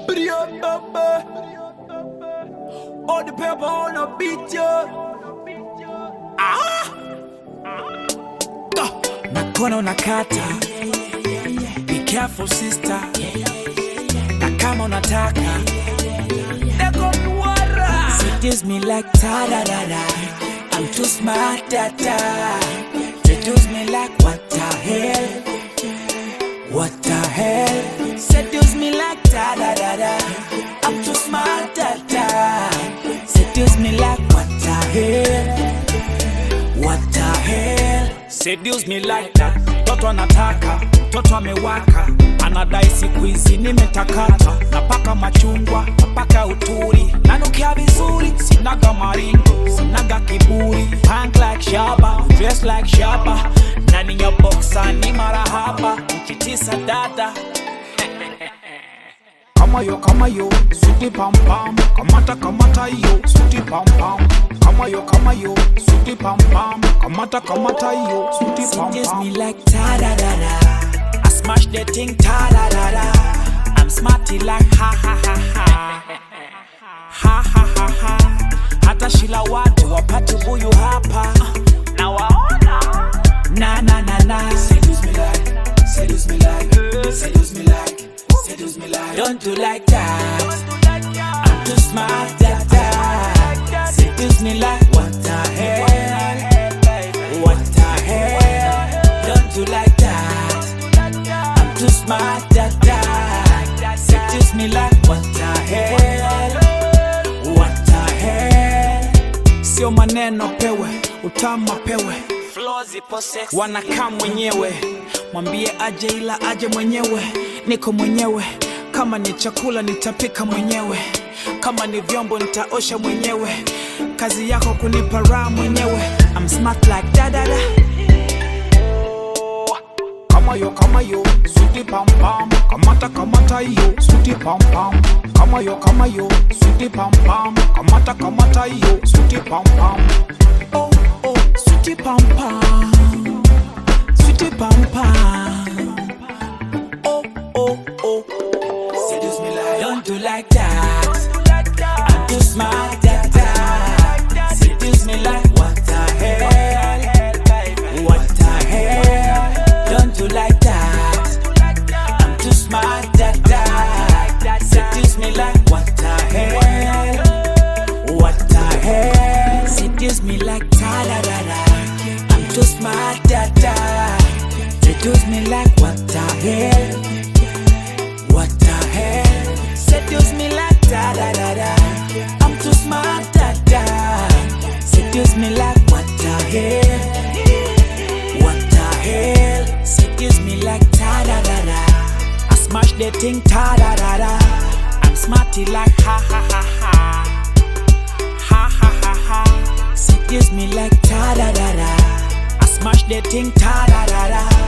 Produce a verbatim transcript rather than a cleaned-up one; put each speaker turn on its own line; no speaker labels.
All the paper on a beat, yo. Ah! Nakono nakata. Be careful, sister. Na kama unataka. Deko nuara. Seduce me like ta-da-da-da. I'm too smart, da-da. Seduce me like what the hell? What the hell? Seduce me like da-da-da-da. I'm too smart, da-da. Seduce me like what the hell? What the hell? Seduce me like that. Toto anataka, toto amewaka. Anadai siku hizi nimetakata. Napaka machungwa, napaka uturi. Nanukia vizuri, sinaga maringo, sinaga kiburi. Punk like Shaba, dress like Shaba. Nani ya boxa ni marahaba. Mkitisa dada. Kama yo, kama yo, suti pam pam. Kamata, kamata yo, suti pam pam. Kama yo, kama yo, suti pam pam. Kamata, kamata yo, suti pam pam. Seduce me like ta-da-da-da. I smash the thing ta-da-da-da. I'm smarty like ha-ha-ha-ha. Ha-ha-ha-ha. Hata shila watu wapati buyu hapa. Na waona. Na-na-na-na. Seduce me like, seduce me like, seduce me like. Seduce me like, don't do like that. I'm too smart, that that. Seduce me like, what the hell? What the hell? Don't do like that. I'm too smart, that that. Seduce me like, what the hell? What the hell? Sio maneno pewe, utama pewe. Wanakaa mwenyewe, mwambie aje ila aje mwenyewe. Niko mwenyewe, kama ni chakula nitapika mwenyewe. Kama ni vyombo nitaosha mwenyewe. Kazi yako kunipa raha mwenyewe. I'm smart like da da da. Kama yo, kama yo, suti pam pam. Kamata, kamata yo, suti pam pam. Kama yo, kama yo, suti pam pam. Kamata, kamata yo, suti pam pam. Oh, oh, suti pam pam. Suti pam pam. Seduce me like, don't do like that. I'm too smart, that that. Seduce me like, what the hell? What the hell? Don't do like that. I'm too smart, that that. Seduce me like, what the hell? What the hell? Seduce me like ta-da-da-da. I'm too smart, that that. Seduce me like, what the hell? What the hell? Seduce me like da da da da. I'm too smart, da da. Seduce me like what the hell? What the hell? Seduce me like da da da da. I smash the thing ta da da da. I'm smarty like ha ha ha ha. Ha ha ha ha. Seduce me like ta da da da. I smash the thing ta da da da.